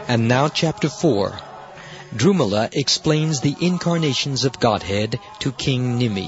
And now chapter 4. Drumala explains the incarnations of Godhead to King Nimi.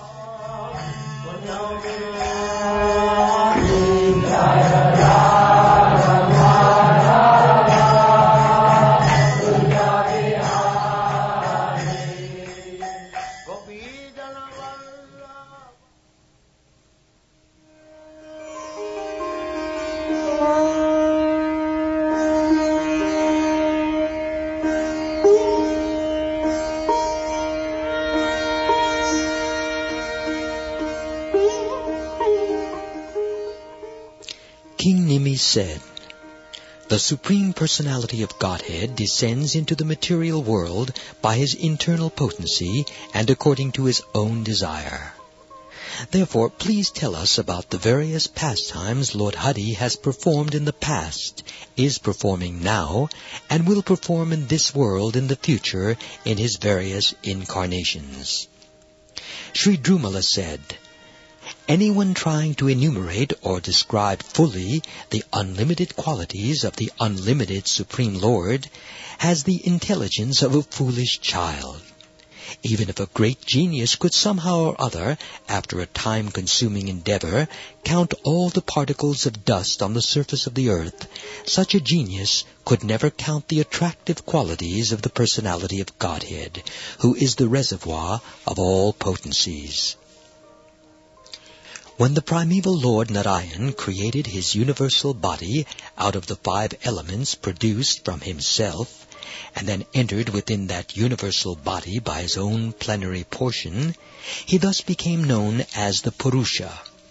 King Nimi said, "The Supreme Personality of Godhead descends into the material world by his internal potency and according to his own desire. Therefore, please tell us about the various pastimes Lord Hari has performed in the past, is performing now, and will perform in this world in the future in his various incarnations." Sri Drumala said, "Anyone trying to enumerate or describe fully the unlimited qualities of the unlimited Supreme Lord has the intelligence of a foolish child. Even if a great genius could somehow or other, after a time-consuming endeavor, count all the particles of dust on the surface of the earth, such a genius could never count the attractive qualities of the personality of Godhead, who is the reservoir of all potencies. When the primeval Lord Narayan created his universal body out of the 5 elements produced from himself, and then entered within that universal body by his own plenary portion, he thus became known as the Purusha.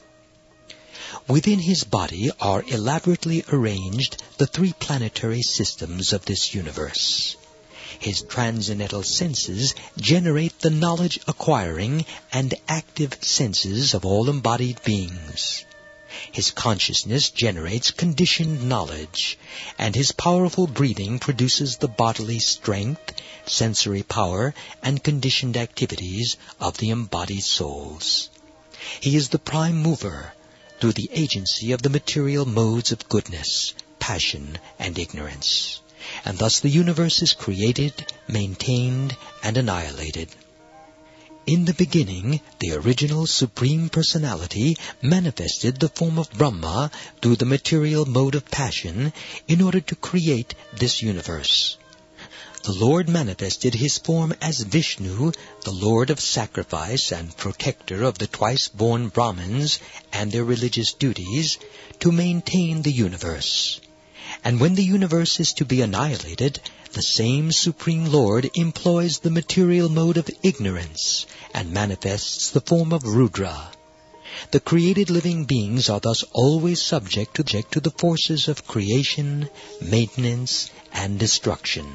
Within his body are elaborately arranged the 3 planetary systems of this universe. His transcendental senses generate the knowledge-acquiring and active senses of all embodied beings. His consciousness generates conditioned knowledge, and his powerful breathing produces the bodily strength, sensory power, and conditioned activities of the embodied souls. He is the prime mover through the agency of the material modes of goodness, passion, and ignorance. And thus the universe is created, maintained, and annihilated. In the beginning, the original Supreme Personality manifested the form of Brahma through the material mode of passion in order to create this universe. The Lord manifested his form as Vishnu, the Lord of sacrifice and protector of the twice-born Brahmins and their religious duties, to maintain the universe. And when the universe is to be annihilated, the same Supreme Lord employs the material mode of ignorance and manifests the form of Rudra. The created living beings are thus always subject to the forces of creation, maintenance, and destruction.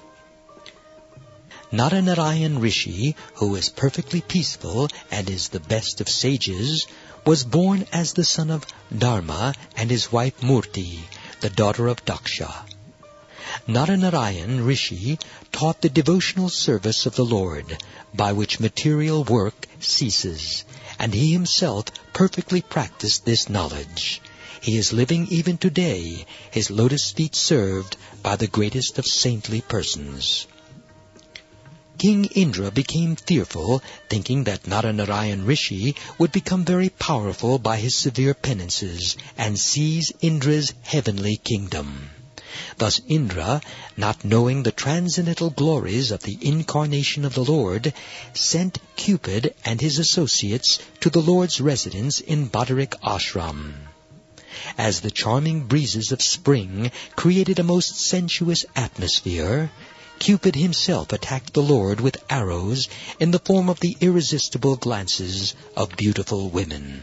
Naranarayan Rishi, who is perfectly peaceful and is the best of sages, was born as the son of Dharma and his wife Murti, the daughter of Daksha. Naranarayan Rishi taught the devotional service of the Lord, by which material work ceases, and he himself perfectly practiced this knowledge. He is living even today, his lotus feet served by the greatest of saintly persons. King Indra became fearful, thinking that Naranarayan Rishi would become very powerful by his severe penances and seize Indra's heavenly kingdom. Thus Indra, not knowing the transcendental glories of the incarnation of the Lord, sent Cupid and his associates to the Lord's residence in Badarik Ashram. As the charming breezes of spring created a most sensuous atmosphere, Cupid himself attacked the Lord with arrows in the form of the irresistible glances of beautiful women.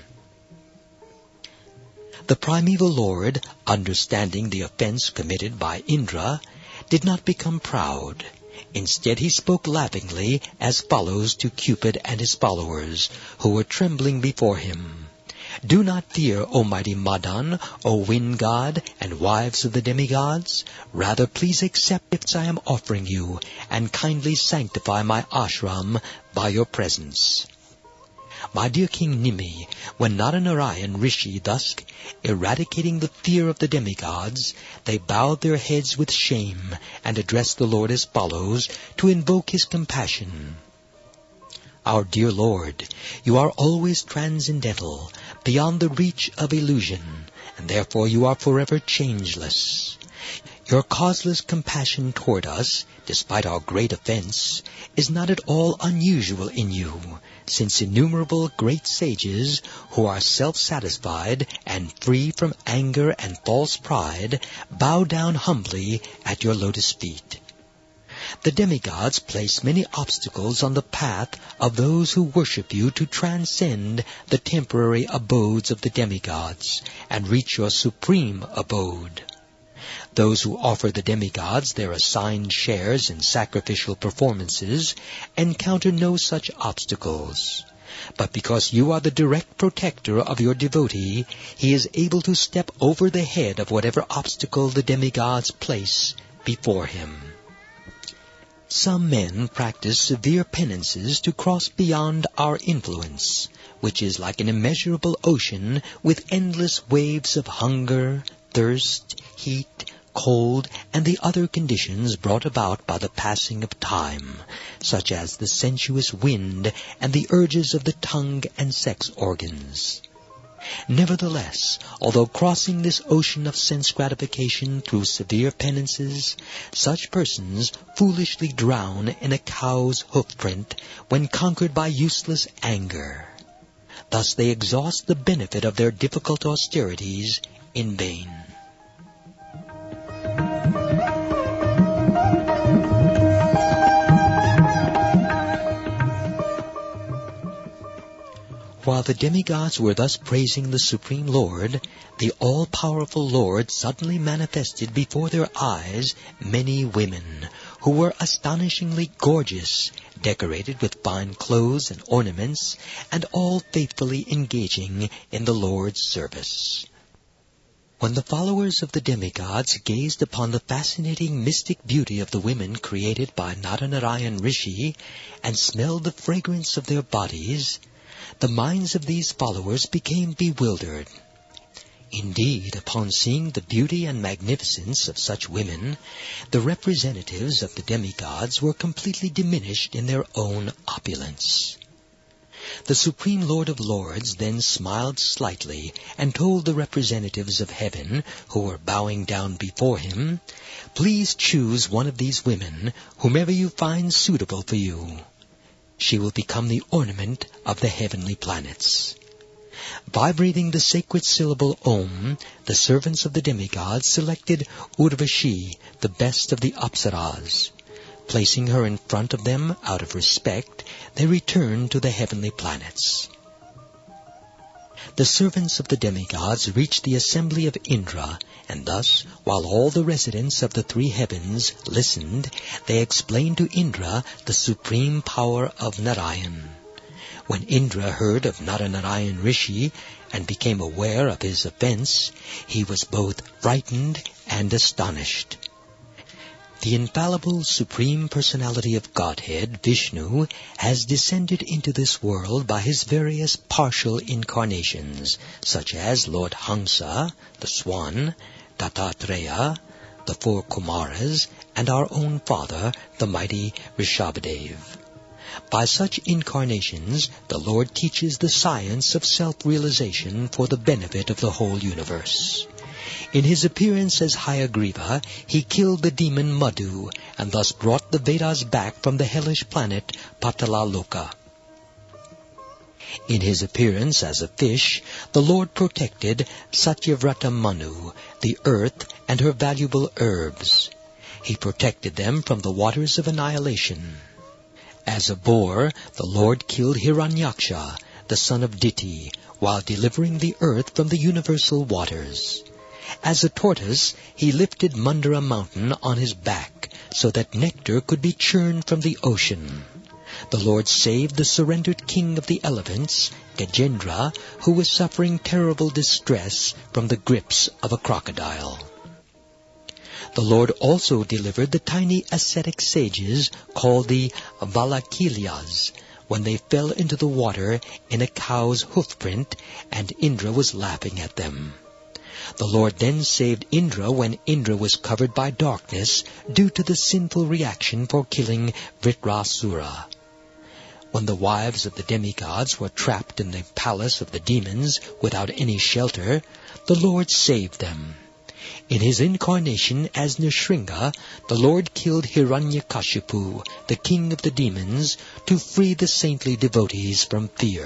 The primeval Lord, understanding the offense committed by Indra, did not become proud. Instead, he spoke laughingly as follows to Cupid and his followers, who were trembling before him. "Do not fear, O mighty Madan, O wind god, and wives of the demigods. Rather, please accept the gifts I am offering you, and kindly sanctify my ashram by your presence. My dear King Nimi, when Naranarayan Rishi thus eradicating the fear of the demigods, they bowed their heads with shame and addressed the Lord as follows to invoke his compassion. Our dear Lord, you are always transcendental, beyond the reach of illusion, and therefore you are forever changeless. Your causeless compassion toward us, despite our great offense, is not at all unusual in you, since innumerable great sages, who are self-satisfied and free from anger and false pride, bow down humbly at your lotus feet. The demigods place many obstacles on the path of those who worship you to transcend the temporary abodes of the demigods and reach your supreme abode. Those who offer the demigods their assigned shares in sacrificial performances encounter no such obstacles. But because you are the direct protector of your devotee, he is able to step over the head of whatever obstacle the demigods place before him. Some men practice severe penances to cross beyond our influence, which is like an immeasurable ocean with endless waves of hunger, thirst, heat, cold, and the other conditions brought about by the passing of time, such as the sensuous wind and the urges of the tongue and sex organs. Nevertheless, although crossing this ocean of sense gratification through severe penances, such persons foolishly drown in a cow's hoofprint when conquered by useless anger. Thus they exhaust the benefit of their difficult austerities in vain. While the demigods were thus praising the Supreme Lord, the all-powerful Lord suddenly manifested before their eyes many women, who were astonishingly gorgeous, decorated with fine clothes and ornaments, and all faithfully engaging in the Lord's service. When the followers of the demigods gazed upon the fascinating mystic beauty of the women created by Naranarayan Rishi, and smelled the fragrance of their bodies, the minds of these followers became bewildered. Indeed, upon seeing the beauty and magnificence of such women, the representatives of the demigods were completely diminished in their own opulence. The Supreme Lord of Lords then smiled slightly and told the representatives of heaven, who were bowing down before him, "Please choose one of these women, whomever you find suitable for you. She will become the ornament of the heavenly planets." Vibrating the sacred syllable Om, the servants of the demigods selected Urvashi, the best of the Apsaras. Placing her in front of them out of respect, they returned to the heavenly planets. The servants of the demigods reached the assembly of Indra, and thus, while all the residents of the three heavens listened, they explained to Indra the supreme power of Narayan. When Indra heard of Naranarayan Rishi and became aware of his offense, he was both frightened and astonished. The infallible Supreme Personality of Godhead, Vishnu, has descended into this world by his various partial incarnations, such as Lord Hamsa, the Swan, Dattatreya, the four Kumaras, and our own father, the mighty Rishabhadev. By such incarnations, the Lord teaches the science of self-realization for the benefit of the whole universe. In his appearance as Hayagriva, he killed the demon Madhu, and thus brought the Vedas back from the hellish planet Patalaloka. In his appearance as a fish, the Lord protected Satyavrata Manu, the earth, and her valuable herbs. He protected them from the waters of annihilation. As a boar, the Lord killed Hiranyaksha, the son of Diti, while delivering the earth from the universal waters. As a tortoise, he lifted Mandara mountain on his back, so that nectar could be churned from the ocean. The Lord saved the surrendered king of the elephants, Gajendra, who was suffering terrible distress from the grips of a crocodile. The Lord also delivered the tiny ascetic sages called the Valakilyas, when they fell into the water in a cow's hoofprint, and Indra was laughing at them. The Lord then saved Indra when Indra was covered by darkness due to the sinful reaction for killing Vritrasura. When the wives of the demigods were trapped in the palace of the demons without any shelter, the Lord saved them. In his incarnation as Nrsimha, the Lord killed Hiranyakashipu, the king of the demons, to free the saintly devotees from fear.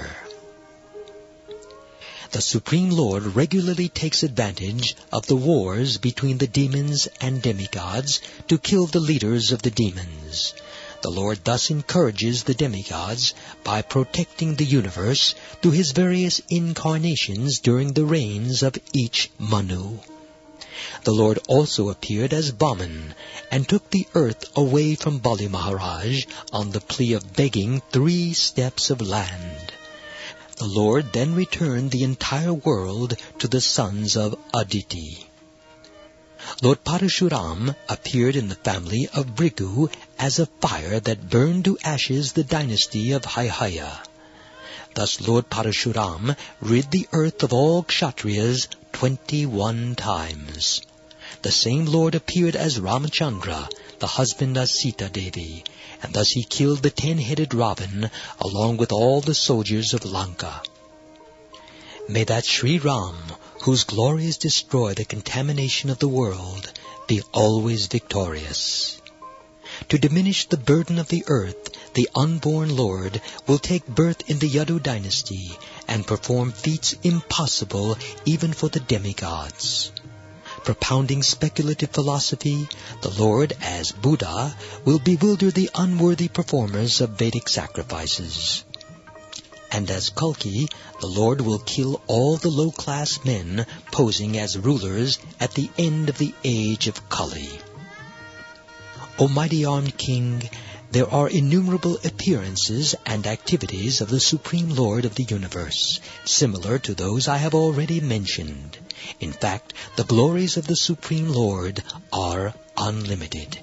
The Supreme Lord regularly takes advantage of the wars between the demons and demigods to kill the leaders of the demons. The Lord thus encourages the demigods by protecting the universe through his various incarnations during the reigns of each Manu. The Lord also appeared as Vaman and took the earth away from Bali Maharaj on the plea of begging 3 steps of land. The Lord then returned the entire world to the sons of Aditi. Lord Parashuram appeared in the family of Bhrigu as a fire that burned to ashes the dynasty of Haihaya. Thus Lord Parashuram rid the earth of all Kshatriyas 21 times. The same Lord appeared as Ramachandra, the husband of Sita Devi, and thus he killed the 10-headed Ravan along with all the soldiers of Lanka. May that Sri Ram, whose glories destroy the contamination of the world, be always victorious. To diminish the burden of the earth, the unborn Lord will take birth in the Yadu dynasty and perform feats impossible even for the demigods. Propounding speculative philosophy, the Lord, as Buddha, will bewilder the unworthy performers of Vedic sacrifices. And as Kalki, the Lord will kill all the low-class men posing as rulers at the end of the age of Kali. O mighty-armed king, there are innumerable appearances and activities of the Supreme Lord of the universe, similar to those I have already mentioned. In fact, the glories of the Supreme Lord are unlimited.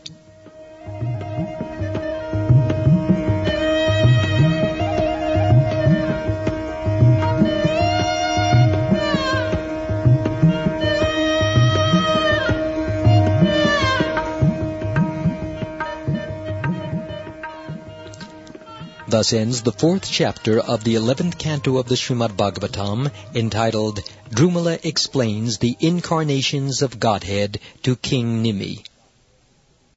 Thus ends the 4th chapter of the 11th canto of the Srimad Bhagavatam, entitled Drumala Explains the Incarnations of Godhead to King Nimi.